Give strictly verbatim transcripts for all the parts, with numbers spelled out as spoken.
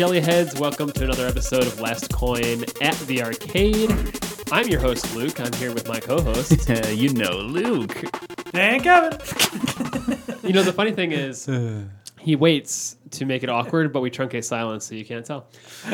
Jellyheads? Welcome to another episode of Last Coin at the Arcade. I'm your host, Luke. I'm here with my co-host. You know, Luke. And Kevin. You know, the funny thing is, he waits to make it awkward, but we truncate silence so you can't tell.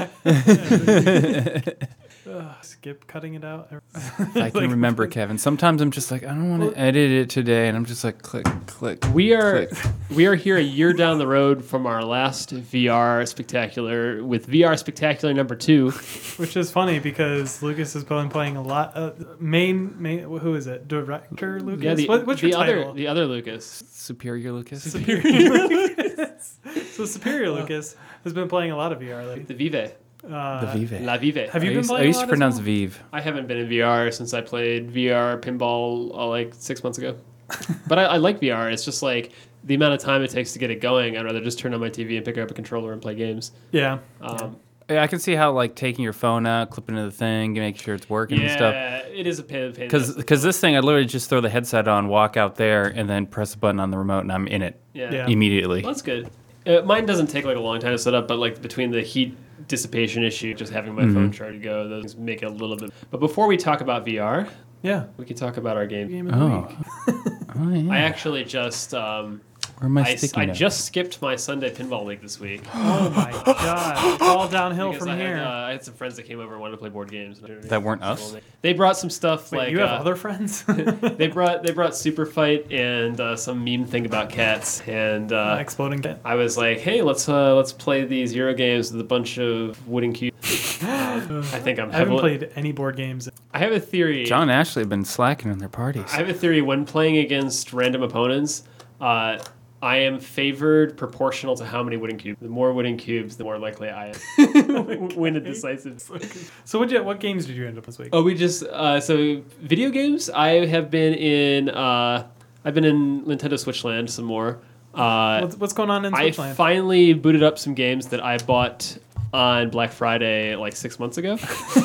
Ugh, skip cutting it out. I can Like, remember, Kevin. Sometimes I'm just like, I don't want to edit it today, and I'm just like, click, click. We are click. we are here a year down the road from our last V R Spectacular with V R Spectacular number two. Which is funny because Lucas has been playing a lot. Uh, main, main, who is it? Director Lucas? Yeah, the, what, what's the your other title? the other Lucas. Superior Lucas. Superior Lucas. So Superior Lucas has been playing a lot of V R lately. The Vive. Uh, The Vive. La Vive. Have you I been used, playing I used a to lot as pronounce well? Vive. I haven't been in V R since I played V R pinball uh, like six months ago. But I, I like V R. It's just like the amount of time it takes to get it going. I'd rather just turn on my T V and pick up a controller and play games. Yeah. Um, Yeah, I can see how like taking your phone out, clipping into the thing, make sure it's working and stuff. yeah, it is a pain. pain Because because this thing, I literally just throw the headset on, walk out there, and then press a button on the remote, and I'm in it yeah. Yeah. immediately. Well, that's good. Uh, mine doesn't take like a long time to set up, but like between the heat dissipation issue, just having my Mhm. phone try to go, those make it a little bit. But before we talk about V R, Yeah. we can talk about our game. Game of the Oh. week. Oh, yeah. I actually just um, Where am I I, sticky I note? just skipped my Sunday pinball league this week. Oh my God. It's all downhill Because from I here. had, uh, I had some friends that came over and wanted to play board games. That weren't us? They brought some stuff Wait, like you have uh, other friends? they brought they brought Super Fight and uh, some meme thing about cats, and uh, uh, exploding cat. I was like, hey, let's uh, let's play these Euro games with a bunch of wooden cubes. Um, I think I'm I haven't heavily- played any board games. I have a theory. John and Ashley have been slacking in their parties. I have a theory when playing against random opponents. Uh, I am favored proportional to how many wooden cubes. The more wooden cubes, the more likely I am win a decisive. So what, you, what games did you end up this week? Oh, we just uh, so video games. I have been in. Uh, I've been in Nintendo Switch Land some more. Uh, what's, what's going on in I Switchland? finally booted up some games that I bought on Black Friday like six months ago.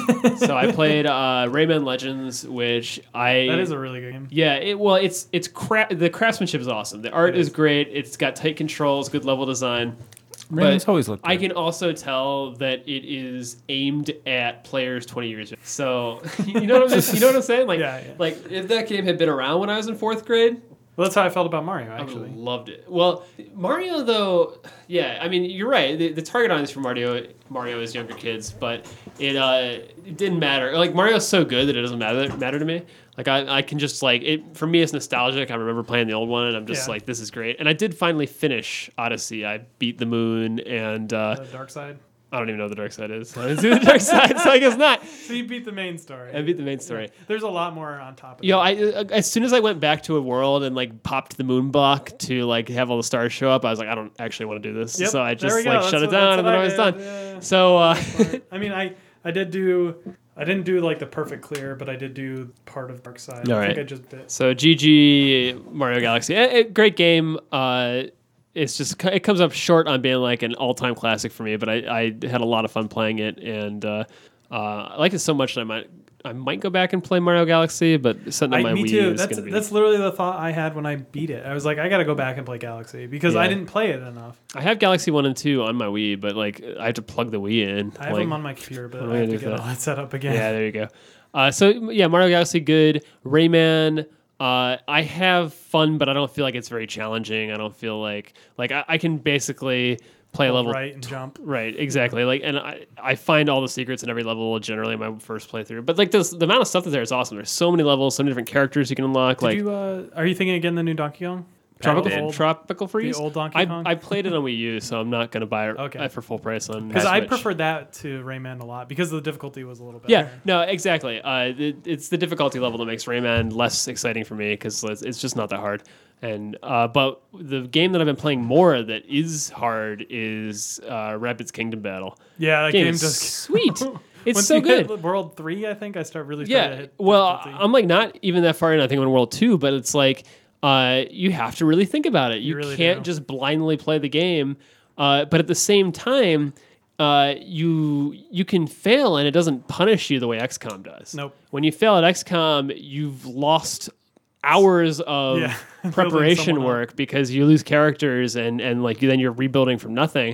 So I played uh, Rayman Legends, which I That is a really good game. yeah. It, well, it's it's cra- the craftsmanship is awesome. The art It is. is. great. It's got tight controls, good level design. Rayman's but always looked I good. can also tell that it is aimed at players twenty years ago. So you know what I'm you know what I'm saying? Like Yeah, yeah. like if that game had been around when I was in fourth grade, Well, that's how I felt about Mario, I would actually. have loved it. Well, Mario though, yeah, I mean you're right. The, the target audience for Mario Mario is younger kids, but it uh it didn't matter. Like Mario's so good that it doesn't matter matter to me. Like I, I can just like it for me it's nostalgic. I remember playing the old one and I'm just Yeah. like this is great. And I did finally finish Odyssey. I beat the moon and uh, The Dark Side. I don't even know what the dark side is. I didn't see the dark side, so I guess not. So you beat the main story. I beat the main story. There's a lot more on top of Yo, it. I uh, as soon as I went back to a world and like popped the moon block to like have all the stars show up, I was like, I don't actually want to do this. Yep, So I there just we go. like That's shut it what- down and that's then I what was I done. did, yeah. So uh, Smart. I mean, I, I did do... I didn't do like the perfect clear, but I did do part of Dark Side. All I right. think I just did. so G G Mario Galaxy, eh, eh, great game. Uh, it's just it comes up short on being like an all time classic for me, but I, I had a lot of fun playing it and uh, uh, I like it so much that I might I might go back and play Mario Galaxy, but something on I, my me Wii too. is That's gonna be. that's literally the thought I had when I beat it. I was like, I got to go back and play Galaxy because I Yeah. didn't play it enough. I have Galaxy One and Two on my Wii, but like I have to plug the Wii in. I have like, them on my computer, but what am I I have gonna to do get for all that set up again. Yeah, there you go. Uh, so yeah, Mario Galaxy good. Rayman, uh, I have fun, but I don't feel like it's very challenging. I don't feel like like I, I can basically play a Hold level right and jump. right exactly like, and I, I find all the secrets in every level generally in my first playthrough. But like this, the amount of stuff that's there is awesome. There's so many levels, so many different characters you can unlock. Did like you? Uh, are you thinking again the new Donkey Kong? Tropical The old- Tropical Freeze. old Donkey I, Kong? I played it on Wii U, so I'm not gonna buy it Okay. uh, for full price on Because I Switch. preferred that to Rayman a lot because the difficulty was a little better. Yeah, no, exactly. Uh, it, it's the difficulty level that makes Rayman less exciting for me because it's, it's just not that hard. And uh, but the game that I've been playing more that is hard is uh, Rabbids Kingdom Battle. Yeah, that Game game is does. sweet. It's Once so you good. hit World three, I think I start really. started to Yeah. hit Well, difficulty. I'm like not even that far in. I think I'm in World Two, but it's like uh, you have to really think about it. You, You really can't do. just blindly play the game. Uh, but at the same time, uh, you you can fail and it doesn't punish you the way X COM does. Nope. When you fail at X COM, you've lost hours of Yeah. Building preparation someone up. work because you lose characters and and like then you're rebuilding from nothing.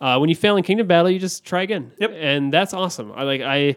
uh, when you fail in Kingdom Battle, you just try again. Yep. And that's awesome. I like I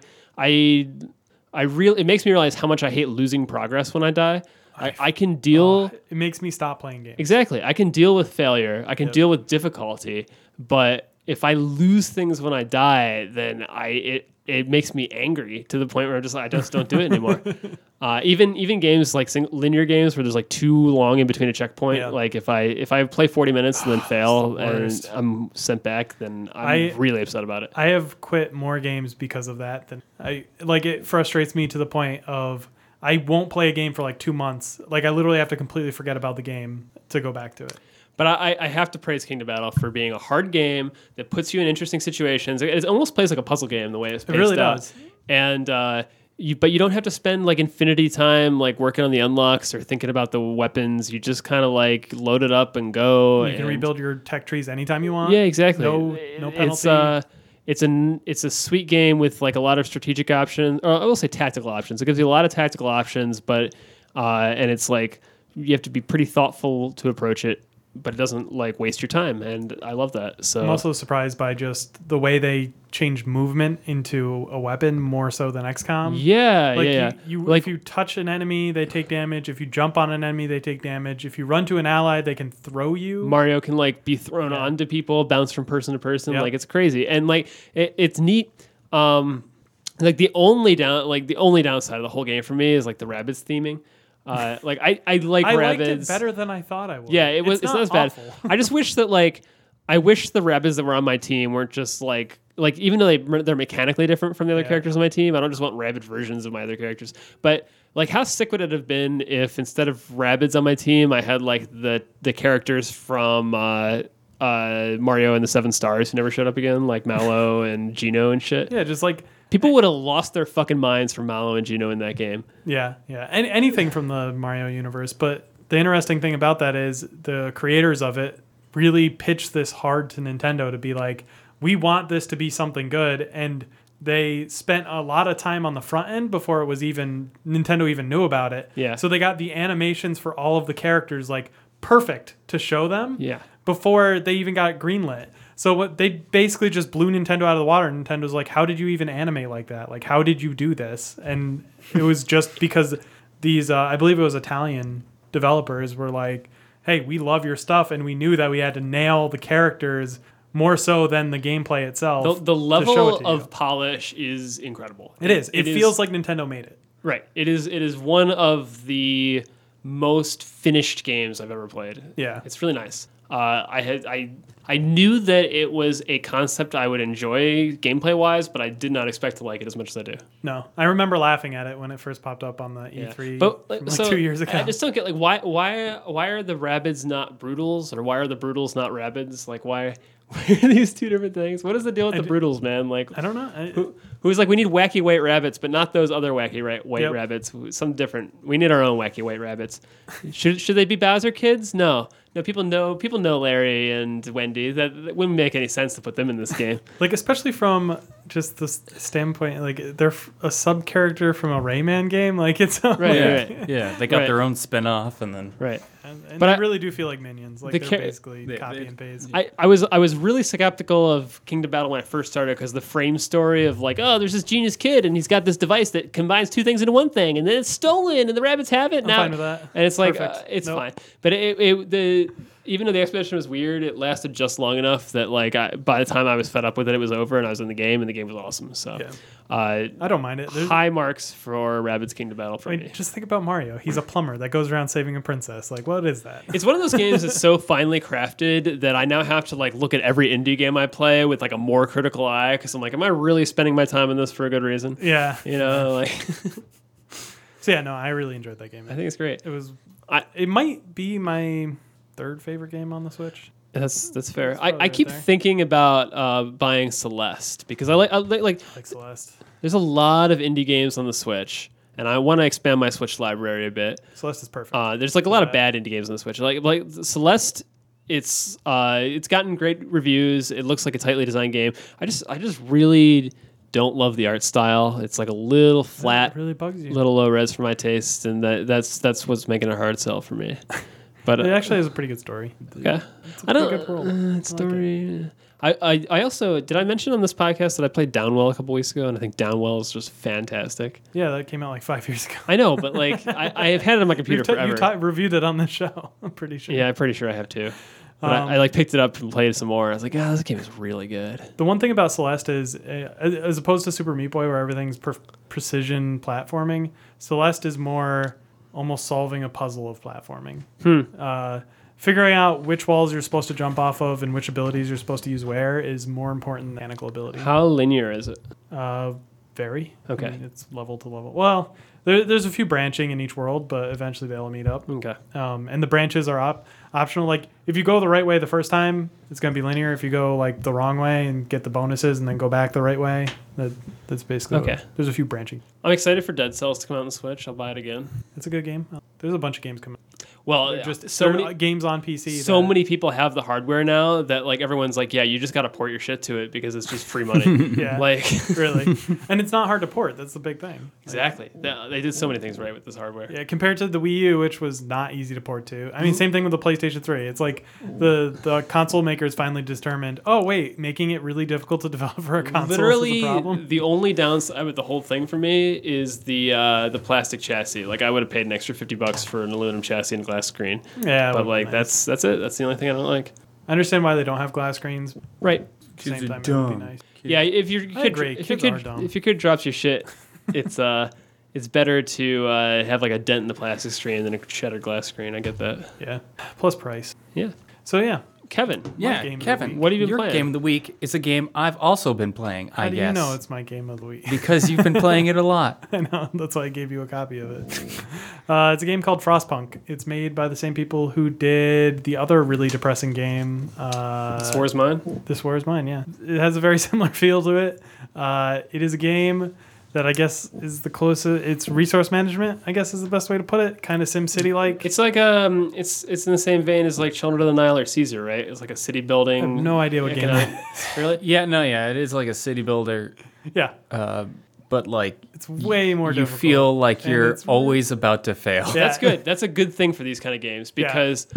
I I really it makes me realize how much I hate losing progress when I die. I, I can deal Oh, it makes me stop playing games. exactly. I can deal with failure. I can Yep. deal with difficulty, but if I lose things when I die, then I it it makes me angry to the point where I'm just like, I just don't do it anymore. uh, even even games like sing, linear games where there's like too long in between a checkpoint. Yeah. Like if I if I play forty minutes and then fail the and worst. I'm sent back, then I'm I- really upset about it. I have quit more games because of that than I like. It frustrates me to the point of I won't play a game for like two months. Like I literally have to completely forget about the game to go back to it. But I, I have to praise Kingdom Battle for being a hard game that puts you in interesting situations. It, it almost plays like a puzzle game the way it's paced really out. does. And uh, you, but you don't have to spend like infinity time like working on the unlocks or thinking about the weapons. You just kind of like load it up and go. You can and- rebuild your tech trees anytime you want. Yeah, exactly. No, no penalty. It's uh, it's a it's a sweet game with like a lot of strategic options, or I will say tactical options. It gives you a lot of tactical options, but uh, and it's like you have to be pretty thoughtful to approach it, but it doesn't like waste your time, and I love that. So I'm also surprised by just the way they changed movement into a weapon more so than X COM. yeah, Like yeah, yeah. you, you like if you touch an enemy, they take damage. If you jump on an enemy, they take damage. If you run to an ally, they can throw you. Mario can like be thrown Yeah. onto people, bounce from person to person. Yep. Like it's crazy, and like it, it's neat. Um, like the only down, like the only downside of the whole game for me is like the Rabbids theming. Uh, like I, I like I Rabbids liked it better than I thought I would. Yeah, it was. It's, not, as bad. awful. I just wish that like, I wish the Rabbids that were on my team weren't just like like even though they they're mechanically different from the other Yeah. characters on my team. I don't just want Rabid versions of my other characters. But like, how sick would it have been if instead of Rabbids on my team, I had like the the characters from uh, uh, Mario and the Seven Stars who never showed up again, like Mallow and Gino and shit. Yeah, just like People would have lost their fucking minds for Mallow and Gino in that game. yeah, yeah, and anything from the Mario universe. But the interesting thing about that is the creators of it really pitched this hard to Nintendo to be like, we want this to be something good, and they spent a lot of time on the front end before it was even Nintendo even knew about it. Yeah. So they got the animations for all of the characters like perfect to show them. Yeah. Before they even got greenlit. So what they basically just blew Nintendo out of the water. And Nintendo's like, how did you even animate like that? Like, how did you do this? And it was just because these, uh, I believe it was Italian developers were like, hey, we love your stuff. And we knew that we had to nail the characters more so than the gameplay itself. The, the to show level it to of you. polish is incredible. It is. It, is- feels like Nintendo made it. Right. It is it is one of the most finished games I've ever played. Yeah. It's really nice. Uh, I had I I knew that it was a concept I would enjoy gameplay wise, but I did not expect to like it as much as I do. No, I remember laughing at it when it first popped up on the E three But from, like so, two years ago. I just don't get like why why why are the Rabbids not Brutals or why are the Brutals not Rabbids? Like why why are these two different things? What is the deal with I the d- Brutals, man? Like I don't know. I, who, who's like we need wacky white rabbits, but not those other wacky right, white Yep. rabbits. Some different. We need our own wacky white rabbits. should should they be Bowser kids? No, no. People know people know Larry and Wendy. That, that wouldn't make any sense to put them in this game. Like, especially from just the s- standpoint, like, they're f- a sub character from a Rayman game. Like, it's Right, like, right. Yeah, they got Right. their own spin off and then Right. And, and But they I- really do feel like minions. Like, the they're char- basically they- copy they- and paste. I, I was I was really skeptical of Kingdom Battle when I first started because the frame story of like, oh, there's this genius kid and he's got this device that combines two things into one thing and then it's stolen and the rabbits have it I'm now. fine with that. And it's like Perfect. uh, it's Nope. fine, but it, it the even though the expedition was weird, it lasted just long enough that like I, by the time I was fed up with it, it was over and I was in the game and the game was awesome. So, Yeah. uh, I don't mind it. There's, high marks for Rabbids Kingdom Battle for I me. mean, just think about Mario. He's a plumber that goes around saving a princess. Like, what is that? It's one of those games that's so finely crafted that I now have to like look at every indie game I play with like a more critical eye because I'm like, am I really spending my time in this for a good reason? Yeah. You know, like So yeah, no, I really enjoyed that game. I think it's great. It was. I- it might be my third favorite game on the Switch. That's that's fair. That's I, probably I right keep there. thinking about uh, buying Celeste because I like I like, like Like Celeste. there's a lot of indie games on the Switch and I want to expand my Switch library a bit. Celeste is perfect. Uh, there's like a lot of Yeah. bad indie games on the Switch. Like like Celeste, it's uh, it's gotten great reviews. It looks like a tightly designed game. I just I just really don't love the art style. It's like a little That flat, really bugs you. little low res for my taste, and that that's that's what's making it a hard sell for me. But It uh, actually has a pretty good story. okay, It's a I don't pretty good world. uh, I like story. I, I, I also did I mention on this podcast that I played Downwell a couple weeks ago, and I think Downwell is just fantastic. Yeah, that came out like five years ago. I know, but like I, I have had it on my computer You've t- forever. You ta- reviewed it on the show. I'm pretty sure. Yeah, I'm pretty sure I have too. But Um, I, I like picked it up and played it some more. I was like, oh, this game is really good. The one thing about Celeste is, uh, as opposed to Super Meat Boy, where everything's per- precision platforming, Celeste is more almost solving a puzzle of platforming. Hmm. Uh, figuring out which walls you're supposed to jump off of and which abilities you're supposed to use where is more important than mechanical ability. How linear is it? Uh, very. Okay. I mean, it's level to level. Well, there, there's a few branching in each world, but eventually they all meet up. Okay. Um, and the branches are op- optional. Like if you go the right way the first time, it's going to be linear. If you go like the wrong way and get the bonuses and then go back the right way, that that's basically Okay. what- there's a few branching. I'm excited for Dead Cells to come out on the Switch. I'll buy it again. It's a good game. There's a bunch of games coming. Well, They're just so so many games on P C. so that- many people have the hardware now that like everyone's like, yeah, you just got to port your shit to it because it's just free money. Yeah. Like really, and it's not hard to port. That's the big thing. exactly. They, they did so many things right with this hardware. Yeah, compared to the Wii U, which was not easy to port to. I mean, same thing with the PlayStation three. It's like the the console makers finally determined, oh wait, making it really difficult to develop for a console Literally, is a problem. the only downside with the whole thing for me is the uh, the plastic chassis. Like I would have paid an extra fifty bucks for an aluminum chassis and glass screen. Yeah, But would've like been nice. that's that's it. That's the only thing I don't like. I understand why they don't have glass screens. Right. At the Kids same are time, it would be dumb. nice. Yeah. If your I kid, agree. if your Kids are kid, dumb. if your kid drops your shit, it's uh, it's better to uh, have like a dent in the plastic screen than a shattered glass screen. I get that. Yeah, plus price. Yeah. So yeah, Kevin. Yeah, game of the Kevin, week. What have you been your playing? game of the week is a game I've also been playing, how I do guess. you know it's my game of the week? Because you've been playing it a lot. I know. That's why I gave you a copy of it. Uh, it's a game called Frostpunk. It's made by the same people who did the other really depressing game. Uh, This War is Mine. This War is Mine, yeah. It has a very similar feel to it. Uh, it is a game that I guess is the closest. It's resource management, I guess is the best way to put it. Kind of SimCity like. It's like um, it's it's in the same vein as like Children of the Nile or Caesar, right? It's like a city building. I have no idea what game economic- that is. Really? Yeah, no, yeah, it is like a city builder, Yeah, uh, but like it's way more you difficult. feel like And you're it's- always about to fail. Yeah. That's good. That's a good thing for these kind of games Yeah. because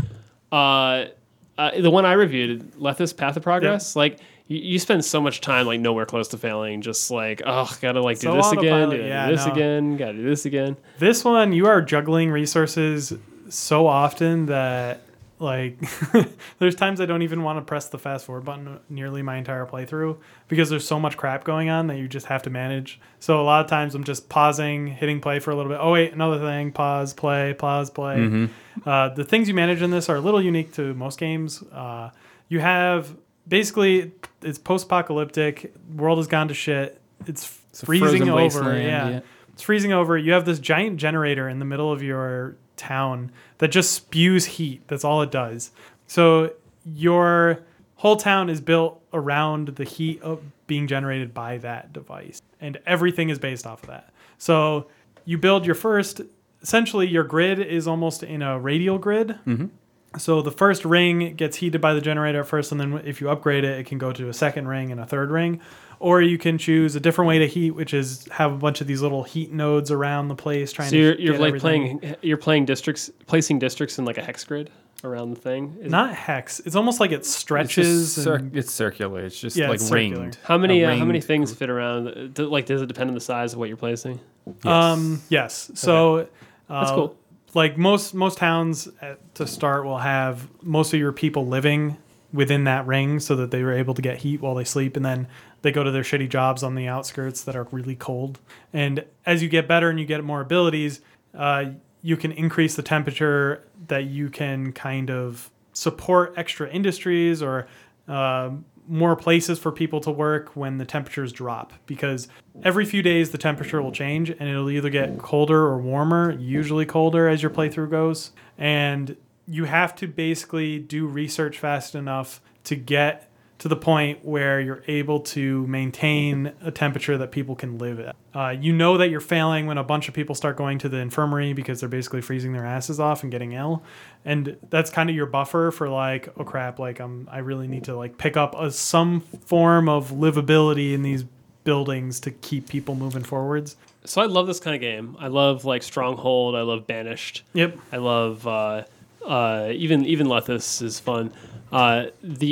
uh, uh, the one I reviewed, Lethis Path of Progress, like you, you spend so much time like nowhere close to failing, just like oh, gotta like do So this again, autopilot, do yeah, this no. again, gotta do this again. This one, you are juggling resources so often that like there's times I don't even want to press the fast forward button nearly my entire playthrough because there's so much crap going on that you just have to manage. So a lot of times I'm just pausing, hitting play for a little bit. Oh wait, another thing, pause, play, pause, play. Mm-hmm. Uh, the things you manage in this are a little unique to most games. Uh, you have basically it's post-apocalyptic, world has gone to shit. It's, It's a freezing frozen over. wasteland, Yeah. yeah. It's freezing over. You have this giant generator in the middle of your town that just spews heat. That's all it does. So your whole town is built around the heat of being generated by that device. And everything is based off of that. So you build your first, essentially your grid is almost in a radial grid. Mm-hmm. So the first ring gets heated by the generator at first, and then if you upgrade it, it can go to a second ring and a third ring. Or you can choose a different way to heat, which is have a bunch of these little heat nodes around the place trying So to you're you're get like everything. playing you're playing districts, placing districts in like a hex grid around the thing. Is- Not hex. It's almost like it It's, stretches. just cir- and- it's circular. It's just Yeah, like it's circular. ringed. How many A uh, how many ringed things gr- fit around? Do, like, does it depend on the size of what you're placing? Um, yes. So uh, That's cool. Like most most towns at, to start will have most of your people living within that ring so that they were able to get heat while they sleep, and then they go to their shitty jobs on the outskirts that are really cold. And as you get better and you get more abilities, uh, you can increase the temperature that you can kind of support extra industries or uh, more places for people to work when the temperatures drop, because every few days the temperature will change and it'll either get colder or warmer, usually colder as your playthrough goes. And you have to basically do research fast enough to get to the point where you're able to maintain a temperature that people can live at. Uh, you know that you're failing when a bunch of people start going to the infirmary because they're basically freezing their asses off and getting ill. And that's kind of your buffer for like, oh crap, like I'm, I really need to like pick up a, some form of livability in these buildings to keep people moving forwards. So I love this kind of game. I love like Stronghold. I love Banished. Yep. I love uh, uh, even even Lethis is fun. Uh, the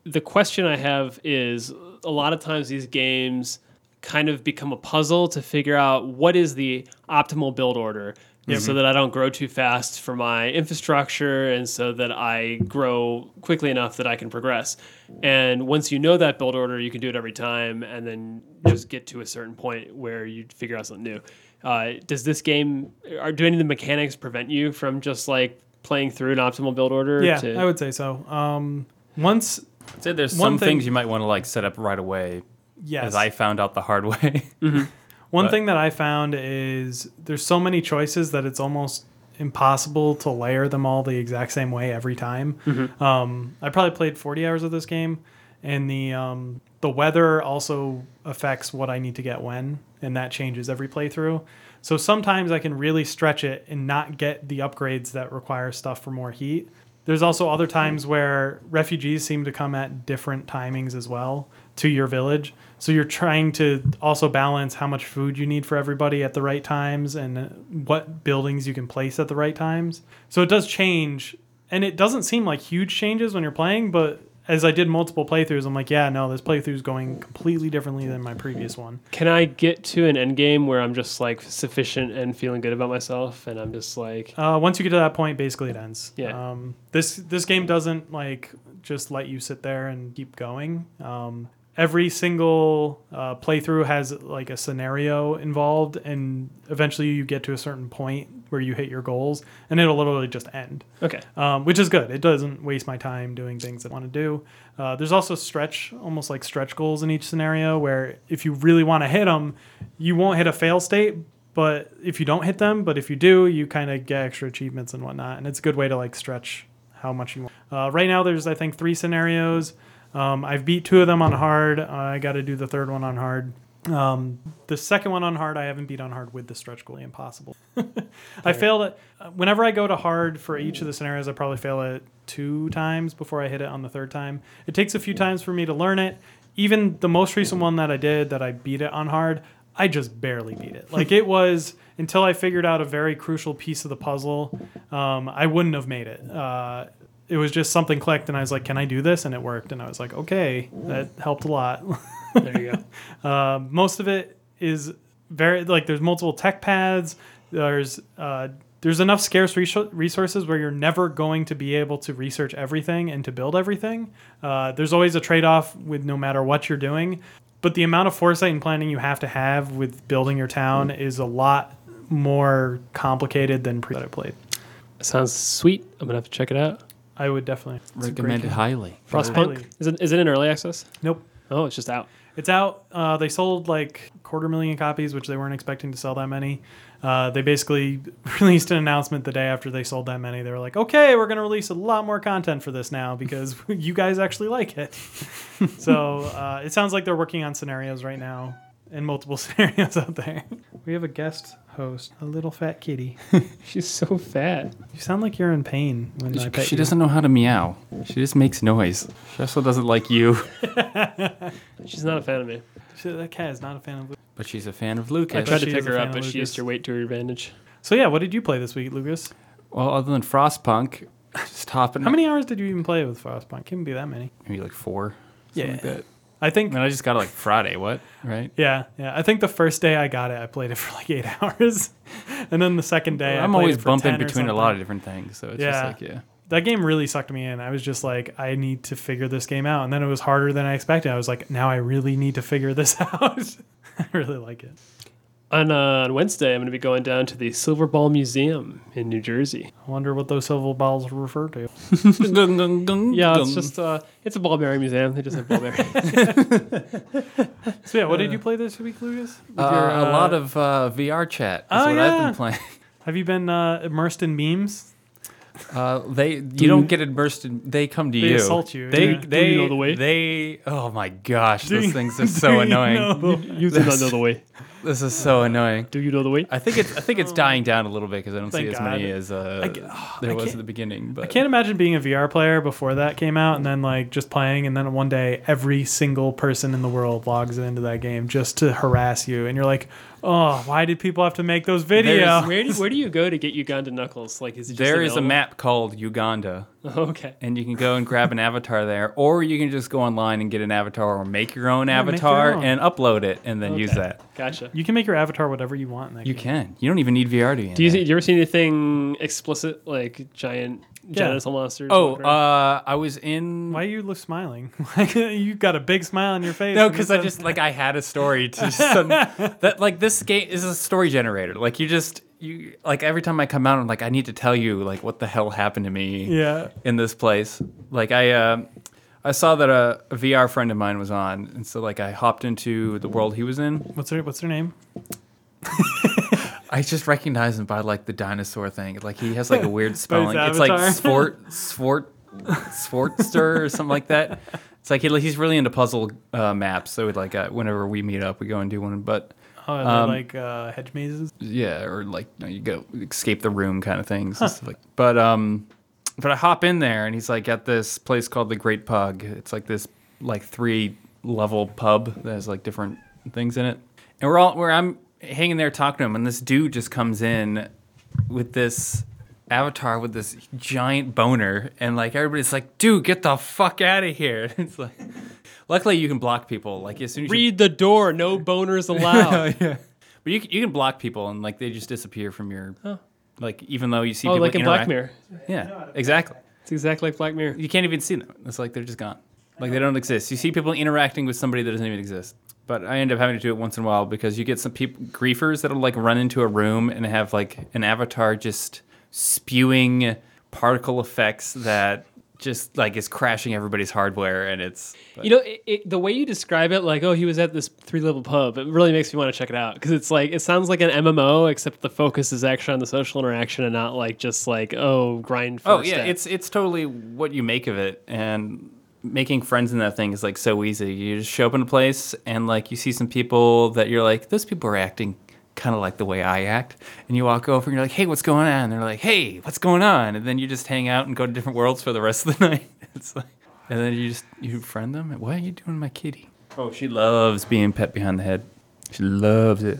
the question I have is a lot of times these games kind of become a puzzle to figure out what is the optimal build order Yep. so that I don't grow too fast for my infrastructure and so that I grow quickly enough that I can progress. And once you know that build order, you can do it every time and then just get to a certain point where you figure out something new. Uh, does this game, or do any of the mechanics prevent you from just like playing through an optimal build order? Yeah, to... I would say so. Um, once, I'd say there's One some thing- things you might want to like set up right away, yes. as I found out the hard way. One But- thing that I found is there's so many choices that it's almost impossible to layer them all the exact same way every time. Um, I probably played forty hours of this game, and the um, the weather also affects what I need to get when, and that changes every playthrough. So sometimes I can really stretch it and not get the upgrades that require stuff for more heat. There's also other times where refugees seem to come at different timings as well to your village. So you're trying to also balance how much food you need for everybody at the right times and what buildings you can place at the right times. So it does change, and it doesn't seem like huge changes when you're playing, but as I did multiple playthroughs, I'm like, yeah, no, this playthrough is going completely differently than my previous one. Can I get to an end game where I'm just like sufficient and feeling good about myself and I'm just like, Uh, once you get to that point, basically it ends. Yeah. Um, this this game doesn't like just let you sit there and keep going. Um, every single uh, playthrough has like a scenario involved, and eventually you get to a certain point where you hit your goals, and it'll literally just end. okay. Um, which is good. It doesn't waste my time doing things that I want to do. Uh, there's also stretch, almost like stretch goals in each scenario, where if you really want to hit them, you won't hit a fail state, but if you don't hit them, but if you do, you kind of get extra achievements and whatnot, and it's a good way to like stretch how much you want. Uh, right now, there's I think three scenarios. Um, I've beat two of them on hard. Uh, I got to do the third one on hard. Um, the second one on hard, I haven't beat on hard with the stretch goal. Impossible. I failed it. Uh, whenever I go to hard for each of the scenarios, I probably fail it two times before I hit it on the third time. It takes a few times for me to learn it. Even the most recent one that I did, that I beat it on hard, I just barely beat it. Like it was until I figured out a very crucial piece of the puzzle, um, I wouldn't have made it. Uh, it was just something clicked, and I was like, "Can I do this?" And it worked, and I was like, "Okay, that helped a lot." There you go. Uh, most of it is very like there's multiple tech paths. There's uh, there's enough scarce res- resources where you're never going to be able to research everything and to build everything. Uh, there's always a trade-off with no matter what you're doing, but the amount of foresight and planning you have to have with building your town is a lot more complicated than pre that I played. Sounds sweet. I'm gonna have to check it out. I would definitely it's a great Recommended game. highly. Frostpunk. Highly. Is it is it in early access? Nope. Oh, it's just out. It's out. Uh, they sold like quarter million copies, which they weren't expecting to sell that many. Uh, they basically released an announcement the day after they sold that many. They were like, okay, we're going to release a lot more content for this now because you guys actually like it. So uh, it sounds like they're working on scenarios right now and multiple scenarios out there. We have a guest host, a little fat kitty. She's so fat. You sound like you're in pain when I She, pet she you. doesn't know how to meow. She just makes noise. She also doesn't like you, She's not a fan of me. She- that cat is not a fan of. but she's a fan of I Lucas. tried to she pick is a her fan up, of but she Lucas. used her weight to her advantage. So yeah, what did you play this week, Lucas? Well, other than Frostpunk, just hopping. How many hours did you even play with Frostpunk? Couldn't be that many. Maybe like four. Yeah. Something like that. I think. And I just got it like Friday. What? Right? Yeah, yeah. I think the first day I got it, I played it for like eight hours, and then the second day, I I'm played always it for bumping ten or between a lot of something. different things, so it's Yeah. just like yeah. That game really sucked me in. I was just like, I need to figure this game out, and then it was harder than I expected. I was like, now I really need to figure this out. I really like it. On, uh, on Wednesday, I'm going to be going down to the Silver Ball Museum in New Jersey. I wonder what those silver balls refer to. Yeah, it's just uh, it's a ball bearing museum. They just have ball bearing. So yeah, what did you play this week, Lucas? With Uh, your, a uh, lot of uh, V R chat. Is Oh, what I've yeah. been playing. Have you been uh, immersed in memes? Uh, they you don't get immersed in. They come to They you. assault you, They yeah. they Do you know the way? they. Oh my gosh, Do those you- things are do so you annoying. know? You do not know the way. This is so annoying. Do you know the way? I think it's I think it's dying down a little bit because I don't Thank see as God. many as uh, I g- oh, there I was can't- at the beginning. But I can't imagine being a V R player before that came out and then like just playing, and then one day every single person in the world logs into that game just to harass you, and you're like, oh, why did people have to make those videos? Where do, where do you go to get Uganda Knuckles? Like, is it just There is a available? map called Uganda, Okay. and you can go and grab an avatar there, or you can just go online and get an avatar or make your own Yeah, make avatar your own. and upload it and then use Okay. that. Gotcha. You can make your avatar whatever you want in that You game. can. You don't even need V R to be in Do you, there. see, do you ever see anything explicit, like giant Yeah. genital monsters? Oh, walking around? uh, I was in. Why are you look smiling? Like you got a big smile on your face. No, when because you I said- just like I had a story to just, that like this game is a story generator. Like you just you like every time I come out, I'm like I need to tell you like what the hell happened to me Yeah. in this place. Like I uh, I saw that a, a V R friend of mine was on, and so like I hopped into the world he was in. What's her What's her name? I just recognize him by like the dinosaur thing. Like he has like a weird spelling. It's avatar. like Sport Sport Sportster or something like that. It's like he, he's really into puzzle uh, maps. So like uh, whenever we meet up, we go and do one. But Oh, they're Um, like uh, hedge mazes. yeah, or like you, know, you go escape the room kind of things. And stuff like. But um, but I hop in there and he's like at this place called the Great Pug. It's like this like three level pub that has like different things in it. And we're all where I'm hanging there talking to him, and this dude just comes in with this avatar with this giant boner, and like everybody's like, "Dude, get the fuck out of here!" It's like, luckily you can block people. Like as soon as you Read the door. No boners allowed. yeah. But you can, you can block people and like they just disappear from your like even though you see Oh, people like in Black interact- Mirror. Yeah, exactly. It's exactly like Black Mirror. You can't even see them. It's like they're just gone. Like they don't exist. You see people interacting with somebody that doesn't even exist. But I end up having to do it once in a while because you get some people griefers that'll like run into a room and have like an avatar just spewing particle effects that just like is crashing everybody's hardware, and it's You know, it, it, the way you describe it, like, oh, he was at this three-level pub, it really makes me want to check it out. Because it's like, it sounds like an M M O, except the focus is actually on the social interaction and not like just like, oh, grind for oh a yeah, stat. it's it's totally what you make of it, and making friends in that thing is like so easy. You just show up in a place and like you see some people that you're like, those people are acting kind of like the way I act, and you walk over and you're like, hey, what's going on? And they're like, hey, what's going on? And then you just hang out and go to different worlds for the rest of the night. It's like, and then you just you friend them. What are you doing, my kitty? Oh, she loves being pet behind the head. She loves it.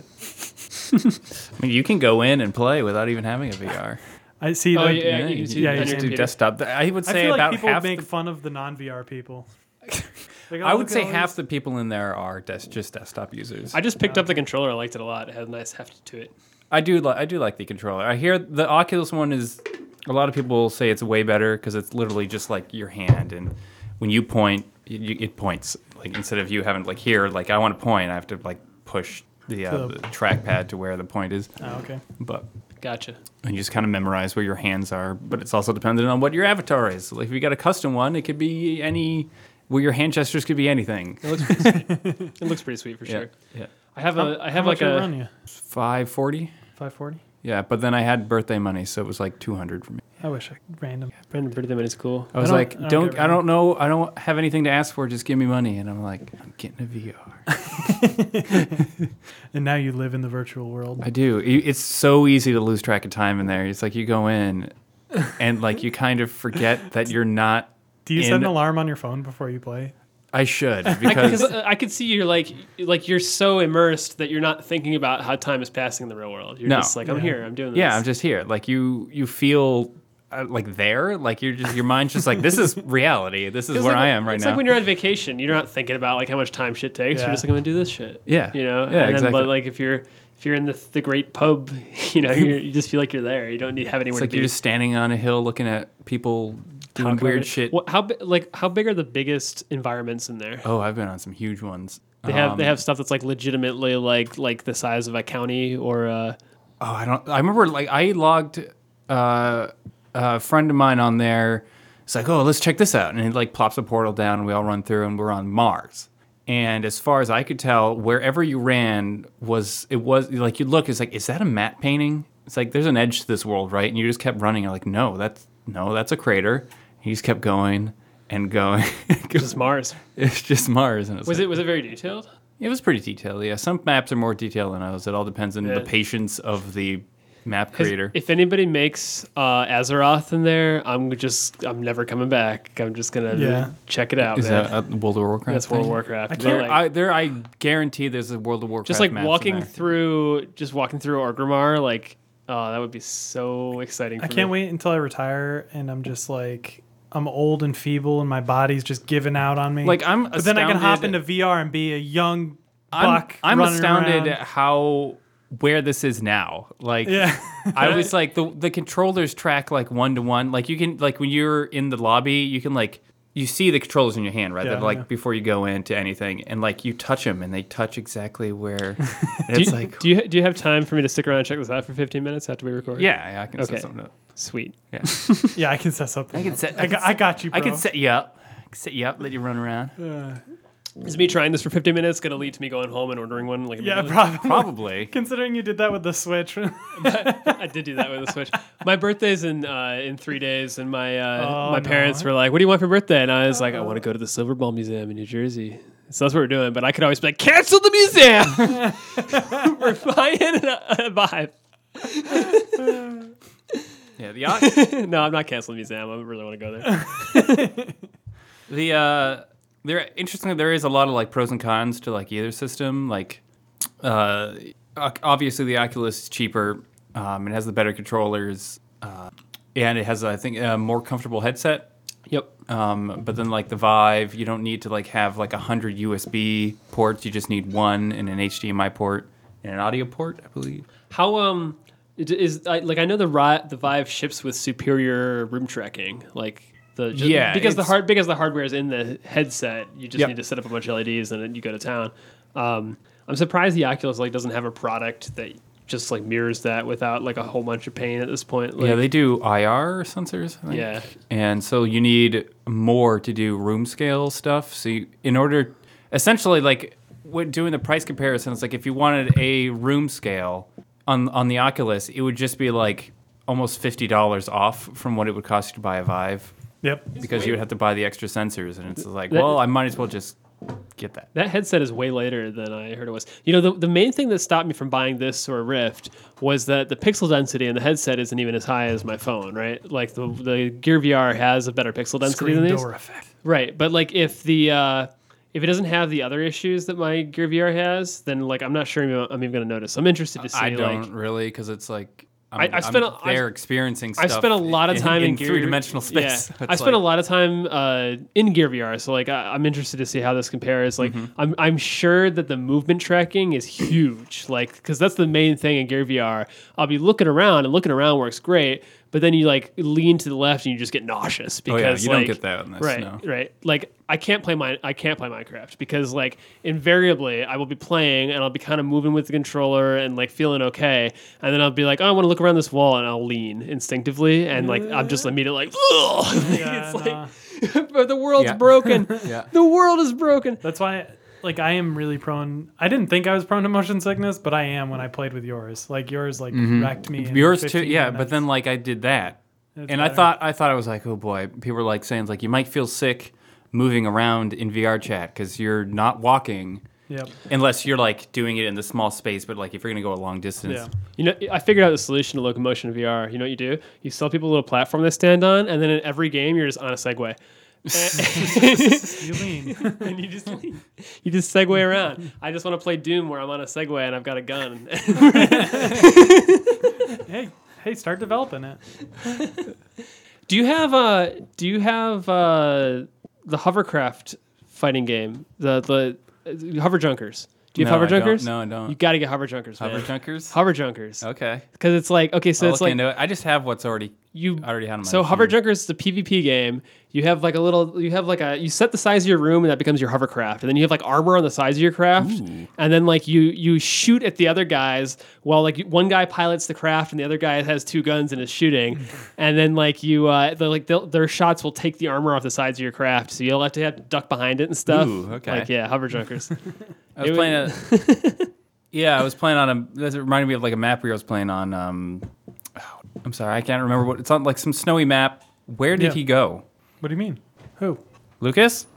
I mean, you can go in and play without even having a V R. I see. Oh, that, yeah, you can see yeah, on you your just do computer. desktop. I would I say feel like about people half. make the, fun of the non-V R people. Like, oh, I look would at say all half these- the people in there are des- just desktop users. I just picked up the controller. I liked it a lot. It had a nice heft to it. I do like I do like the controller. I hear the Oculus one is a lot of people say it's way better because it's literally just like your hand, and when you point, it, you, it points. Like instead of you having like here, like I want to point, I have to like push the, uh, The- the trackpad to where the point is. Oh, okay. But Gotcha. and you just kind of memorize where your hands are. But it's also dependent on what your avatar is. Like if you got a custom one, it could be any. Where your hand gestures could be anything. It looks pretty sweet. It looks pretty sweet for sure. Yeah. I have a. I How have much like did it a. run you? five forty. five forty. Yeah, but then I had birthday money, so it was like two hundred for me. I wish I random. Brandon birthday money's cool. I was don't- like, I don't don't, get I don't know, I don't have anything to ask for. Just give me money, and I'm like, I'm getting a V R. And now you live in the virtual world. I do. I- It's so easy to lose track of time in there. It's like you go in, and like you kind of forget that you're not. Do you set in- an alarm on your phone before you play? I should Because because uh, I could see you're like like you're so immersed that you're not thinking about how time is passing in the real world. You're No. just like I'm Yeah. here, I'm doing this. yeah, I'm just here. Like you, you feel. Uh, like there, like you're just your mind's just like this is reality. This is It's where like, I am right it's now. like when you're on vacation, you're not thinking about like how much time shit takes. Yeah. You're just like I'm gonna do this shit. Yeah. you know. Yeah, and exactly. Then, but like if you're if you're in the the great pub, you know, you're, you just feel like you're there. You don't need have anywhere It's like to you're be. just standing on a hill looking at people doing Talking about weird it. shit. What, how bi- like how big are the biggest environments in there? Oh, I've been on some huge ones. They have Um, they have stuff that's like legitimately like like the size of a county or uh Oh, I don't. I remember like I logged uh, a friend of mine on there. It's like, oh, let's check this out, and it like plops a portal down, and we all run through, and we're on Mars. And as far as I could tell, wherever you ran was it was like you look. It's like, is that a matte painting? It's like there's an edge to this world, right? And you just kept running. You're like, no, that's no, that's a crater. He just kept going and going. just Mars. It's just Mars, and it's Was like, it was it very detailed? It was pretty detailed. Yeah, some maps are more detailed than others. It all depends on Yeah. the patience of the map 'Cause creator. If anybody makes uh, Azeroth in there, I'm just I'm never coming back. I'm just gonna Yeah. check it out. Is man. that a World of Warcraft? That's World of thing? Warcraft. I But, can't- like, I, there, I guarantee there's a World of Warcraft. just like maps in walking there. through, just walking through Orgrimmar, like oh, that would be so exciting. For I can't me. wait until I retire and I'm just like I'm old and feeble and my body's just giving out on me. Like, I'm but then I can hop astounded- into V R and be a young I'm, buck. I'm running astounded around. at how where this is now. Like, Yeah. I was like the the controllers track like one to one. Like you can like when you're in the lobby, you can like you see the controllers in your hand, right? Yeah, They're like yeah. before you go into anything, and like you touch them, and they touch exactly where. Do it's you, like do you do you have time for me to stick around and check this out for fifteen minutes after we record? yeah, yeah, I can Okay. set something up. Sweet. Yeah, Yeah, I can set something. I can up. set. I, I got, can, I got you, bro. I can set you up. I can set you up. Let you run around. Uh, Is me trying this for fifteen minutes going to lead to me going home and ordering one? Like yeah, immediately? probably. Probably. Considering you did that with the Switch. I did do that with the Switch. My birthday's in uh, in three days, and my uh, Oh, my no. parents were like, "What do you want for birthday?" And I was like, "I want to go to the Silver Ball Museum in New Jersey." So that's what we're doing. But I could always be like, "Cancel the museum." We're flying a, a vibe. Yeah, the Oc- No, I'm not canceling the museum. I really want to go there. the uh, there interestingly there is a lot of like pros and cons to like either system. Like, uh, oc- obviously the Oculus is cheaper. Um, it has the better controllers, uh, and it has I think a more comfortable headset. Yep. Um, but then like the Vive, you don't need to like have like a hundred U S B ports. You just need one and an H D M I port and an audio port, I believe. How um it is I, like I know the Ri- the Vive ships with superior room tracking, like the just, Yeah, because the it's- hard because the hardware is in the headset. You just Yep. need to set up a bunch of L E Ds and then you go to town. Um, I'm surprised the Oculus like doesn't have a product that just like mirrors that without like a whole bunch of pain at this point. Like, Yeah, they do I R sensors. I think. Yeah. And so you need more to do room scale stuff. So you, in order, essentially, like when doing the price comparison, it's like if you wanted a room scale on on the Oculus, it would just be like almost fifty dollars off from what it would cost you to buy a Vive Yep. because you would have to buy the extra sensors, and it's like, That- well, I might as well just get that. That headset is way later than I heard it was. You know, the, the main thing that stopped me from buying this or Rift was that the pixel density in the headset isn't even as high as my phone, right? Like the the Gear V R has a better pixel density Screen than these. door effect. Right, but like if the uh, if it doesn't have the other issues that my Gear V R has, then like I'm not sure I'm I'm even going to notice. I'm interested to see. I don't like, really because it's like. I'm, I- I spent I'm a- I've- there experiencing stuff. I've spent a lot of time in, in, Gear three-dimensional space. Yeah, It's I spent a like- lot of time uh, in Gear V R, so like I, I'm interested to see how this compares. Like Mm-hmm. I'm I'm sure that the movement tracking is huge, like because that's the main thing in Gear V R. I'll be looking around, and looking around works great, but then you like lean to the left and you just get nauseous Oh because yeah, you like, don't get that in this. right, No. right. Like I can't play my I can't play Minecraft because like invariably I will be playing and I'll be kind of moving with the controller and like feeling okay, and then I'll be like, oh, I want to look around this wall, and I'll lean instinctively, and like I'm just immediately like, ugh. Yeah, it's nah. like but the world's Yeah. broken. Yeah. The world is broken. That's why, like, I am really prone. I didn't think I was prone to motion sickness, but I am when I played with yours. Like yours, like wrecked me. in Mm-hmm. Yours too, fifteen yeah. But minutes. then like I did that, It's and I better. thought I thought I was like, oh boy. People were like saying like you might feel sick moving around in V R chat because you're not walking Yep. unless you're like doing it in the small space. But like if you're gonna go a long distance, Yeah. You know, I figured out the solution to locomotion in V R. You know what you do? You sell people a little platform they stand on, and then in every game you're just on a Segway. You lean. And you just you just segue around. I just want to play Doom where I'm on a Segway and I've got a gun. hey, hey, start developing it. Do you have uh do you have uh the hovercraft fighting game? The the uh, hover junkers. Do you have No, hover I don't. junkers? No, I don't. You got to get hover junkers. Hover man. junkers. Hover junkers. Okay, Because it's like okay, so I'll it's look like into it. I just have what's already you I already had on my so hover machine. junkers is a PvP game. You have like a little you have like a you set the size of your room and that becomes your hovercraft. And then you have like armor on the size of your craft. And then like you you shoot at the other guys while like one guy pilots the craft and the other guy has two guns and is shooting. And then like you uh the, like they'll- their shots will take the armor off the sides of your craft. So you'll have to have to duck behind it and stuff. Ooh, okay. Like yeah, hover junkers. I was It playing a. Yeah, I was playing on a. That reminded me of like a map where I was playing on. Um, oh, I'm sorry, I can't remember what it's on. Like some snowy map. Where did Yeah. he go? What do you mean? Who? Lucas?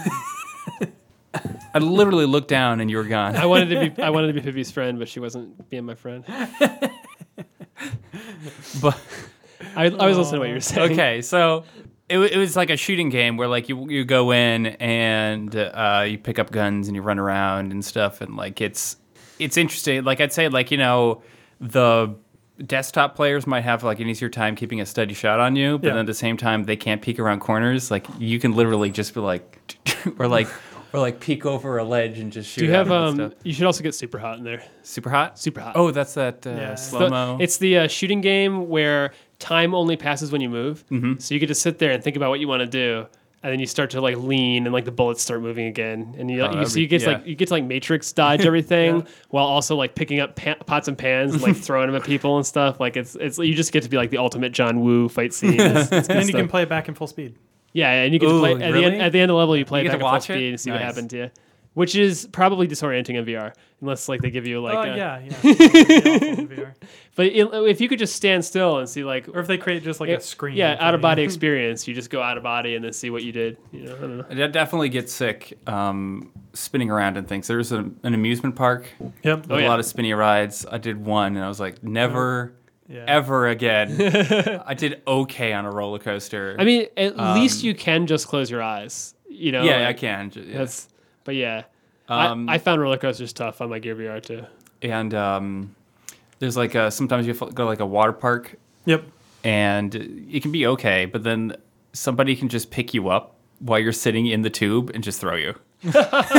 I literally looked down and you were gone. I wanted to be I wanted to be Pippi's friend, but she wasn't being my friend. But I, I was listening to what you were saying. okay, so it, wa- it was like a shooting game where like you you go in and uh, you pick up guns and you run around and stuff, and like it's it's interesting. Like I'd say like you know the desktop players might have like an easier time keeping a steady shot on you, but Yeah. then at the same time they can't peek around corners. Like you can literally just be like, or like, or like peek over a ledge and just shoot. Do you have out um? and stuff. You should also get Super Hot in there. Super hot? Super Hot. Oh, that's that uh, Yeah. slow mo. It's the uh, shooting game where time only passes when you move. Mhm. So you get to sit there and think about what you want to do, and then you start to like lean, and like the bullets start moving again, and you, Oh, you that'd so you be- get to, yeah. like you get to like matrix dodge everything while also like picking up pa- pots and pans and like throwing them at people and stuff. Like it's it's you just get to be like the ultimate John Woo fight scene. It's, it's good And then you can stuff. play it back in full speed. Yeah, and you get Ooh, to play at the really? end at the end of the level. You play You it get back to at full watch it? speed and see what Nice. happened to you, which is probably disorienting in V R unless like they give you like. Oh a, yeah, yeah. It'd be awful in V R. But it, if you could just stand still and see like. Or if they create just like Yeah, a screen. Yeah, in front out of body you. experience. You just go out of body and then see what you did. You know, I don't know. I definitely get sick um, spinning around and things. There's a, an amusement park Yep. with Oh, a yeah. lot of spinny rides. I did one and I was like, never, Yeah. ever again. I did okay on a roller coaster. I mean, at Um, least you can just close your eyes. You know. yeah, I like, can. j- yeah. That's. But yeah, Um, I, I found roller coasters tough on my Gear V R too. And um, there's like a, sometimes you have to go to like a water park Yep. and it can be okay, but then somebody can just pick you up while you're sitting in the tube and just throw you. And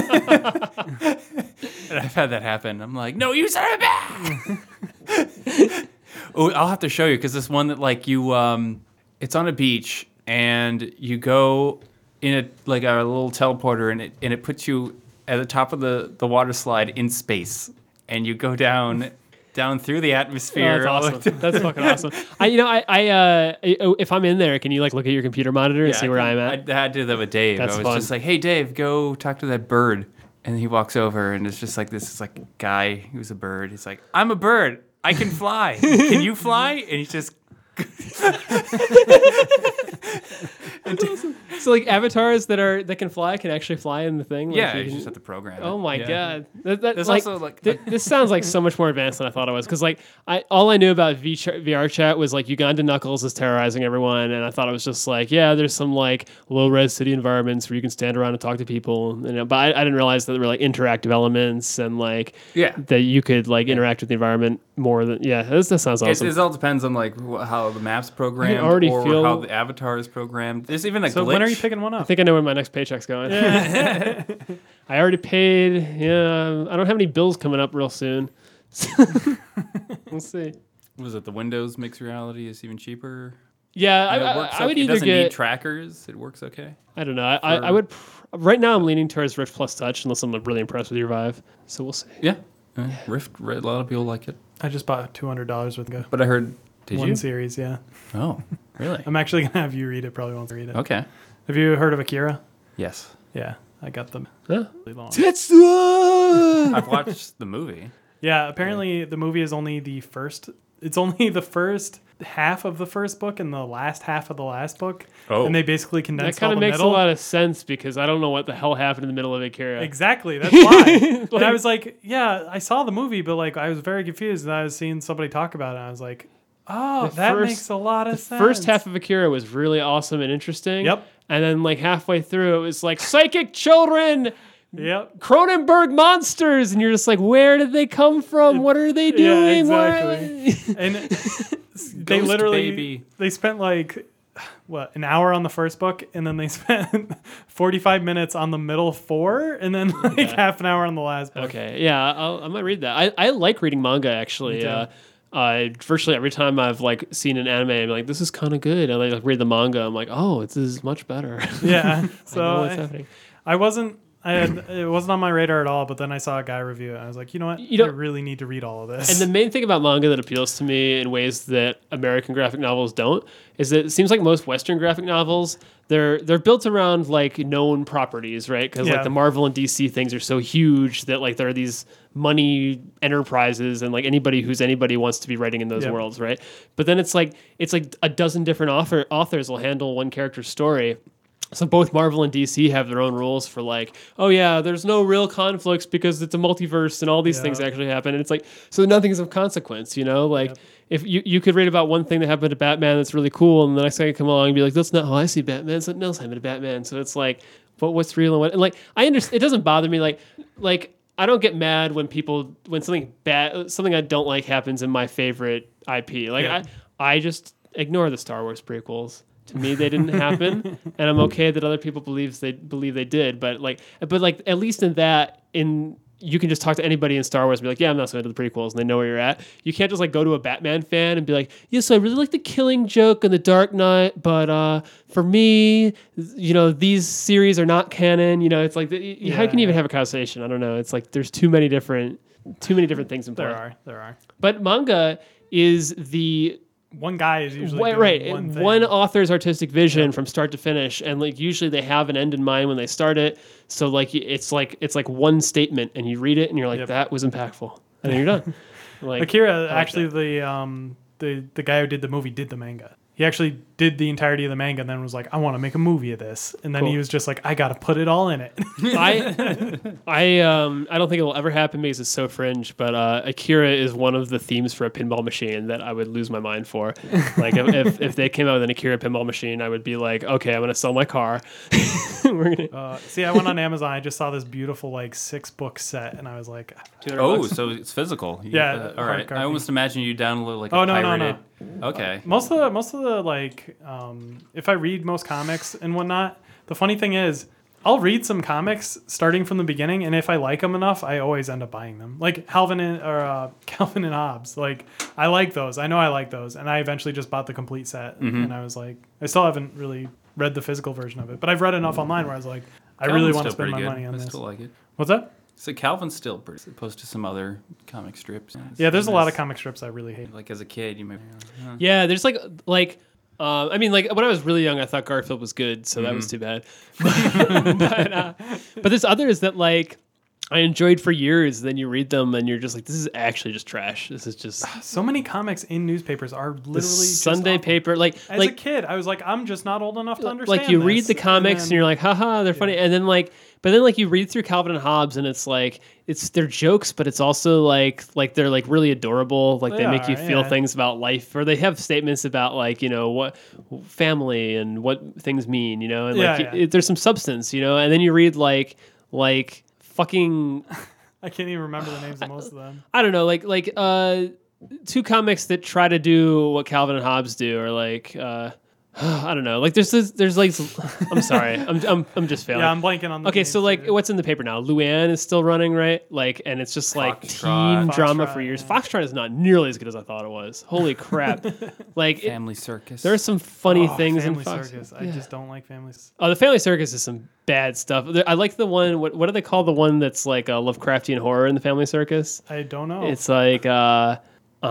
I've had that happen. I'm like, no, you son of a bitch! Oh, I'll have to show you because this one that like you, um, it's on a beach and you go in a like a little teleporter and it and it puts you at the top of the the water slide in space and you go down. Down through the Oh, atmosphere. that's all the way awesome. That's fucking awesome. I, you know, I, I, uh, I- if I'm in there, can you like look at your computer monitor and Yeah, see I where can- I'm at? I, I did that with Dave. That's I was fun. just like, "Hey, Dave, go talk to that bird." And he walks over, and it's just like this is like guy who's a bird. He's like, "I'm a bird. I can fly. Can you fly?" And he's just So like avatars that are that can fly can actually fly in the thing. Like, yeah, you you can- just have to program. Oh it. my Yeah. god! That, that, There's like, also, like- th- this sounds like so much more advanced than I thought it was. Because like I, all I knew about v- VR chat was like Uganda Knuckles is terrorizing everyone, and I thought it was just like yeah, there's some like low res city environments where you can stand around and talk to people. You know, but I, I didn't realize that there were like interactive elements and like Yeah. that you could like interact with the environment more than yeah. This, this sounds It's, awesome. it all depends on like wh- how the map's programmed already or feel- how the avatar is programmed. There's even a So glitch. when are you picking one I up? think I know where my next paycheck's going. I already paid. Yeah, I don't have any bills coming up real soon. We'll see. Was it the Windows mixed reality is even cheaper? Yeah, And I, it works I, I would okay. It either doesn't need get. trackers. It works okay. I don't know. I, I, I for- would. pr- Right now, I'm leaning towards Rift Plus Touch, unless I'm really impressed with your Vive. So we'll see. Yeah. Uh, Rift, a lot of people like it. I just bought two hundred dollars worth of But I heard, did one you? series. Yeah. Oh, really? I'm actually gonna have you read it. Probably won't read it. Okay. Have you heard of Akira? Yes. Yeah, I got them. Huh? Really long. Tetsuo! I've watched the movie. Yeah, apparently the movie is only the first. It's only the first half of the first book and the last half of the last book. Oh. And they basically That condensed kind all of the makes middle. a lot of sense because I don't know what the hell happened in the middle of Akira. Exactly. That's why. Like- and I was like, yeah, I saw the movie, but like I was very confused, and I was seeing somebody talk about it. And I was like, oh, The that first- makes a lot of The sense. first half of Akira was really awesome and interesting. Yep. And then like halfway through, it was like psychic children. Yep. Cronenberg monsters, and you're just like, where did they come from? What are they doing? Yeah, What- exactly. And they Ghost literally baby. they spent like what an hour on the first book, and then they spent forty-five minutes on the middle four, and then like Yeah. half an hour on the last book. Okay, yeah, I'll, I might read that. I, I like reading manga actually. Me too. Uh, uh, virtually every time I've like seen an anime, I'm like, this is kind of good. And I like read the manga. I'm like, oh, this is much better. Yeah. I know So what's I, happening. I wasn't. I had, it wasn't on my radar at all, but then I saw a guy review it. And I was like, you know what? You I know- really need to read all of this. And the main thing about manga that appeals to me in ways that American graphic novels don't is that it seems like most Western graphic novels they're they're built around like known properties, right? Because Yeah. like the Marvel and D C things are so huge that like there are these money enterprises and like anybody who's anybody wants to be writing in those Yep. worlds, right? But then it's like it's like a dozen different author authors will handle one character's story. So both Marvel and D C have their own rules for like, oh yeah, there's no real conflicts because it's a multiverse and all these Yeah. things actually happen. And it's like, so nothing's of consequence, you know? Like Yep. if you, you could read about one thing that happened to Batman that's really cool, and the next guy could come along and be like, that's not how I see Batman, something else happened to Batman. So it's like, but what's real and what and like I understand it doesn't bother me like like I don't get mad when people when something bad something I don't like happens in my favorite I P. Like Yeah. I I just ignore the Star Wars prequels. To me, they didn't happen, and I'm okay that other people believes they believe they did. But like, but like, at least in that, in you can just talk to anybody in Star Wars and be like, yeah, I'm not so into the prequels, and they know where you're at. You can't just like go to a Batman fan and be like, yeah, so I really like the Killing Joke and the Dark Knight, but uh, for me, you know, these series are not canon. You know, it's like, the, how can you even have a conversation? I don't know. It's like there's too many different, too many different things in play. There are. There are. But manga is the One guy is usually Right, doing right. one thing. One author's artistic vision from start to finish, and like usually they have an end in mind when they start it. So like it's like it's like one statement, and you read it, and you're like, Yep. that was impactful, and then you're done. Like Akira, like actually, that. the um the the guy who did the movie did the manga. He actually did the entirety of the manga, and then was like, I want to make a movie of this, and then Cool. he was just like, I got to put it all in it. I I um I don't think it will ever happen because it's so fringe. But uh, Akira is one of the themes for a pinball machine that I would lose my mind for. Like if, if if they came out with an Akira pinball machine, I would be like, okay, I'm gonna sell my car. We're gonna. Uh, see, I went on Amazon. I just saw this beautiful like six book set, and I was like, Oh, so it's physical. You- Yeah, uh, all hard right. copy. I almost imagine you download like a Oh, no, no, pirated. no. Okay. most of the most of the like um, if I read most comics and whatnot, the funny thing is I'll read some comics starting from the beginning, and if I like them enough, I always end up buying them. Like Calvin and or uh, Calvin and Hobbes, like I like those. I know I like those, and I eventually just bought the complete set. Mm-hmm. And I was like, I still haven't really read the physical version of it, but I've read enough online where I was like, I really Calvin's want to still spend my pretty good. money on I this. still like it. What's that? So Calvin's still pretty, opposed to some other comic strips. It's Yeah, there's a lot of nice. comic strips I really hate. Like as a kid, you might. Uh, Yeah, there's like like uh, I mean like when I was really young, I thought Garfield was good, so that was too bad. but uh, but there's others that like I enjoyed for years. Then you read them and you're just like, this is actually just trash. This is just So many comics in newspapers are literally the just Sunday awful. paper. Like As like a kid, I was like, I'm just not old enough to understand. like you read this. the comics and, then- you're like, haha, they're funny. And then like, but then like you read through Calvin and Hobbes and it's like, it's they're jokes, but it's also like, like they're like really adorable. Like they, They make you are, feel yeah. things about life, or they have statements about like, you know, what family and what things mean, you know, and like Yeah, yeah. It, there's some substance, you know, and then you read like, like fucking, I can't even remember the names of most of them. I don't know, like, like, uh, two comics that try to do what Calvin and Hobbes do, or like, uh, I don't know. Like there's this, there's like I'm sorry. I'm I'm I'm just failing. Yeah, I'm blanking on the Okay, names so like too. what's in the paper now? Luann is still running, right? Like and it's just like Foxtrot. teen drama Foxtrot, for years. yeah. Foxtrot is not nearly as good as I thought it was. Holy crap. Like it, Family Circus. there are some funny Oh, things Family in Fox. Circus. I Yeah. just don't like Family Circus. Oh, the Family Circus is some bad stuff. There- I like the one what what do they call the one that's like a Lovecraftian horror in the Family Circus? I don't know. It's like uh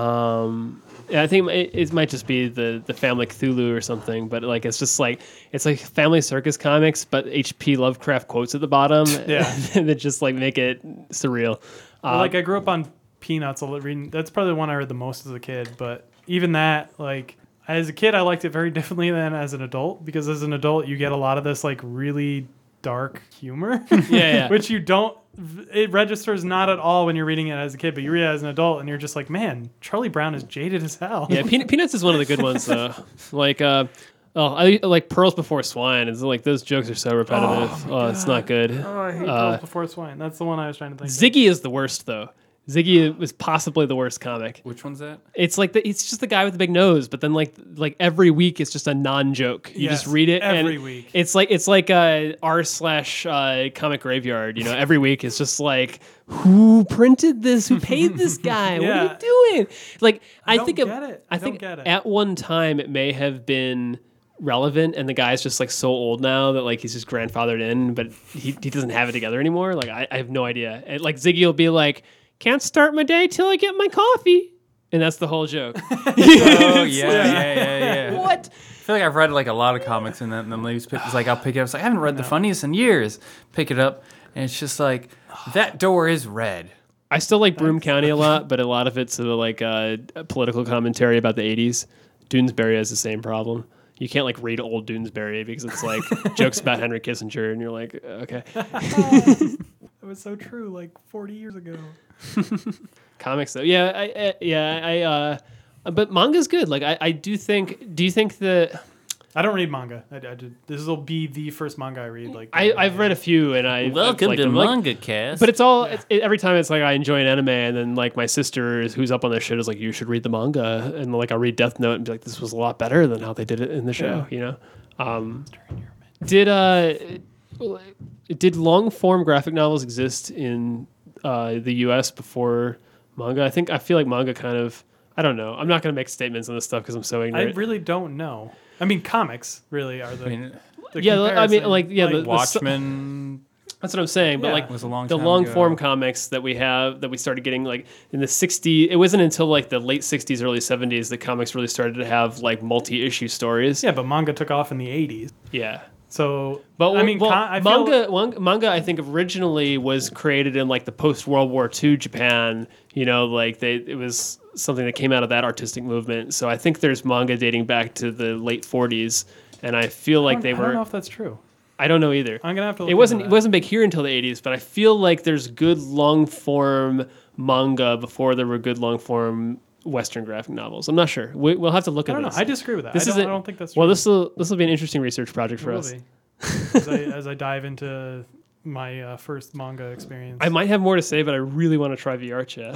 um yeah, I think it, it might just be the the Family Cthulhu or something, but like it's just like it's like Family Circus comics, but H P Lovecraft quotes at the bottom. Yeah. that just like make it surreal. Well, Uh, like I grew up on Peanuts. a lot reading. That's probably the one I read the most as a kid. But even that, like as a kid, I liked it very differently than as an adult, because as an adult, you get a lot of this like really dark humor. yeah, yeah. Which you don't. It registers not at all when you're reading it as a kid, but you read it as an adult, and you're just like, man, Charlie Brown is jaded as hell. yeah, Peanut, Peanuts is one of the good ones though. Like uh oh, I like Pearls Before Swine. It's like those jokes are so repetitive. Oh, it's not good. Oh, I hate Uh, Pearls Before Swine. That's the one I was trying to think. of. Ziggy is the worst though. Ziggy is possibly the worst comic. Which one's that? It's like the, it's just the guy with the big nose, but then like like every week it's just a non-joke. You Yes, just read it every and week. It's like it's like a r slash uh, comic graveyard. You know, every week it's just like who printed this? Who paid this guy? What are Yeah. you doing? Like I, don't think get it, it. I I think don't get it. at one time it may have been relevant, and the guy's just like so old now that like he's just grandfathered in, but he he doesn't have it together anymore. Like I, I have no idea. And, like Ziggy will be like, can't start my day till I get my coffee. And that's the whole joke. Oh yeah, yeah, yeah, yeah. What? I feel like I've read like a lot of comics, and then and the newspaper. It's like I'll pick it up. It's like I haven't read the funniest in years. Pick it up, and it's just like that door is red. I still like Broome County a lot, but a lot of it's uh, like uh, political commentary about the eighties. Doonesbury has the same problem. You can't like read old Doonesbury because it's like jokes about Henry Kissinger, and you're like, okay. It was so true, like forty years ago. Comics though, yeah, I, I yeah, I. Uh, but manga's good. Like I, I do think. Do you think that? I don't read manga. I, I did, this will be the first manga I read. Like I, I've read a few, and I Welcome I've to them. Like, Manga Cast. but it's all it's, it, every time it's like I enjoy an anime, and then like my sister is, who's up on this shit is like, you should read the manga, and like I'll read Death Note and be like, this was a lot better than how they did it in the show. Yeah. You know, um, did uh did long form graphic novels exist in uh, the U S before manga? I think I feel like manga kind of. I don't know. I'm not going to make statements on this stuff because I'm so I ignorant. really don't know. I mean, comics really are the. I mean, the yeah, I mean, comparison. like yeah, the, the, Watchmen that's what I'm saying. But Yeah. like was a long the time long ago. form comics that we have that we started getting like in the sixties. It wasn't until like the late sixties, early seventies that comics really started to have like multi-issue stories. Yeah, but manga took off in the eighties. Yeah. So, But I mean, well, con- I feel- manga, manga, manga, I think originally was created in like the post World War Two Japan. You know, like they, it was something that came out of that artistic movement. So I think there's manga dating back to the late forties, and I feel I like don't- they I don't know were. if that's true. I don't know either. I'm gonna have to. Look It wasn't. into It that. wasn't big here until the eighties, but I feel like there's good long form manga before there were good long form Western graphic novels. I'm not sure. We, we'll have to look I at don't know. this. I disagree with that. This I, don't, isn't- I don't think that's true. well, this will this will be an interesting research project It for will us. be. as, I, as I dive into my uh, first manga experience. I might have more to say, but I really want to try V R chat.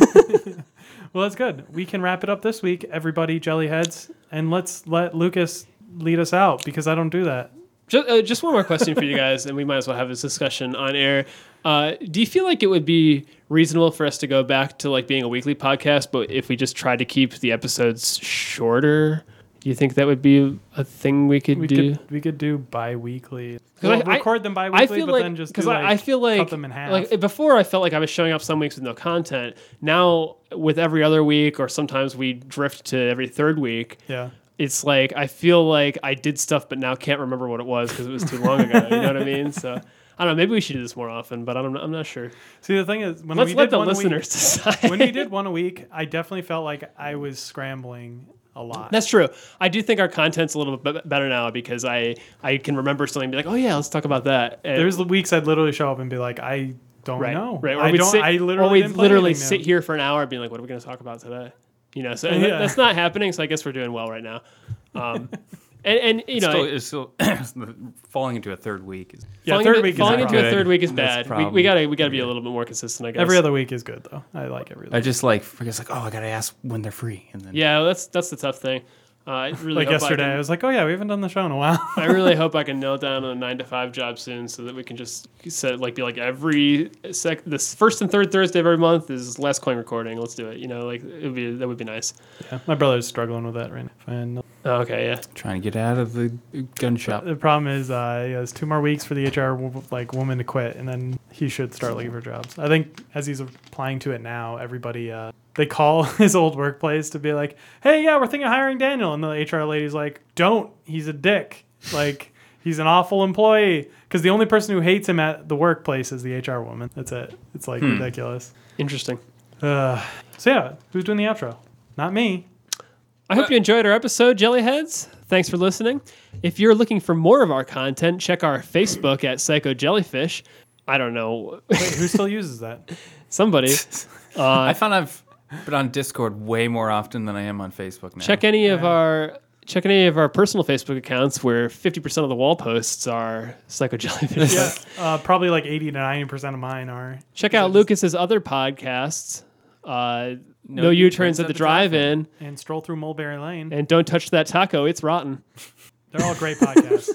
Well, that's good. We can wrap it up this week, everybody, jellyheads, and let's let Lucas lead us out because I don't do that. Just, uh, just one more question for you guys, and we might as well have this discussion on air. Uh, do you feel like it would be reasonable for us to go back to like being a weekly podcast, but if we just tried to keep the episodes shorter, do you think that would be a thing we could We do? could we could do bi-weekly. 'Cause We'll I- I- record them I bi-weekly, feel but like then just do, because like, I, I feel like cut them in half. like before I felt like I was showing up some weeks with no content. Now with every other week, or sometimes we drift to every third week. yeah. It's like I feel like I did stuff, but now can't remember what it was because it was too long ago. You know what I mean? So I don't know. Maybe we should do this more often, but I don't. I'm not sure. See, the thing is, when Let's we let did the one listeners week, decide. when we did one a week, I definitely felt like I was scrambling a lot. That's true. I do think our content's a little bit better now because I I can remember something and be like, oh yeah, let's talk about that. And There's the weeks I'd literally show up and be like, I don't right, know. right. Or I we'd don't. sit, I literally or we'd didn't play literally anything sit now. here for an hour being like, what are we going to talk about today? You know, so and Yeah. that's not happening. So I guess we're doing well right now. Um, and and you It's know. still, it's still falling into a third week. Is, Yeah, falling third into, week is falling not into a good. third week is That's bad. We, we probably- gotta we gotta be a little bit more consistent, I guess. Every other week is good though. I like every. Other I just like forget like oh I gotta ask when they're free and then Yeah, that's that's the tough thing. Uh, I really like hope yesterday, I, I, can, was like, oh yeah, we haven't done the show in a while. I really hope I can nail down a nine to five job soon, so that we can just set like be like every sec. This first and third Thursday of every month is last coin recording. Let's do it. You know, like it would be that would be nice. Yeah, my brother's struggling with that right now. And Oh, okay, yeah. trying to get out of the gun shop. the problem is, uh, he has two more weeks for the H R wo- like woman to quit, and then he should start looking for jobs. I think as he's applying to it now, everybody uh, they call his old workplace to be like, "Hey, yeah, we're thinking of hiring Daniel," and the H R lady's like, "Don't. He's a dick. Like, he's an awful employee." Because the only person who hates him at the workplace is the H R woman. That's it. It's like ridiculous. Interesting. Uh, so yeah, who's doing the outro? Not me. I hope you enjoyed our episode, Jellyheads. Thanks for listening. If you're looking for more of our content, check our Facebook at Psycho Jellyfish. I don't know. Wait, who still uses that? Somebody. Uh, I found I've been on Discord way more often than I am on Facebook now. check any of Yeah. our check any of our personal Facebook accounts where fifty percent of the wall posts are Psycho Jellyfish. Yeah, uh, probably like eighty to ninety percent of mine are. Check out Lucas's other podcasts. Uh, no, no U-turns at the drive-in, And Stroll Through Mulberry Lane. and Don't Touch That Taco. It's rotten. They're all great podcasts.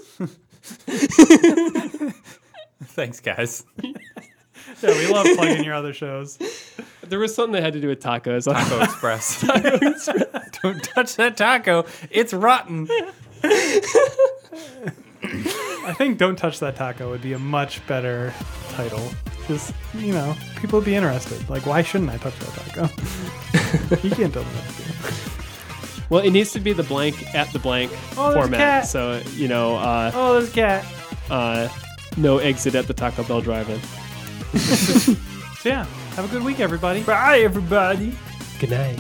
Thanks, guys. Yeah, we love plugging your other shows. There was something that had to do with tacos. Taco Express. Don't touch that taco. It's rotten. I think Don't Touch That Taco would be a much better title. Just, you know, people would be interested. Like, why shouldn't I touch that taco? You can't tell them what to do. Well, it needs to be the blank at the blank Oh, there's a format. cat. So, you know, uh, Oh, there's a cat. uh, no exit at the Taco Bell drive-in. So, yeah, have a good week, everybody. Bye, everybody. Good night.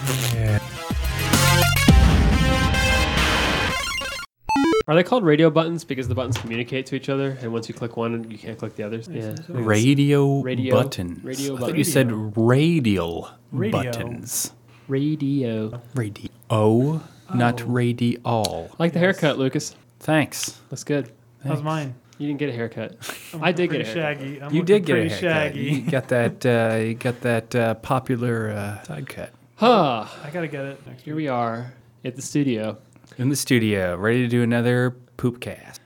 Are they called radio buttons because the buttons communicate to each other, and once you click one, you can't click the others? Yeah. I think that's- Radio, Radio- buttons. radio I thought buttons. you said radial Radio. buttons. Radio. Radio. not Oh. radial. Like the Yes. haircut, Lucas. Thanks. Looks good. How's mine? You didn't get a haircut. I'm I did pretty get a haircut. shaggy. I'm You looking did get a pretty haircut. shaggy. You got that. Uh, you got that uh, popular uh, side cut Huh. I gotta get it next Here week. we are at the studio. in the studio, ready to do another poop cast.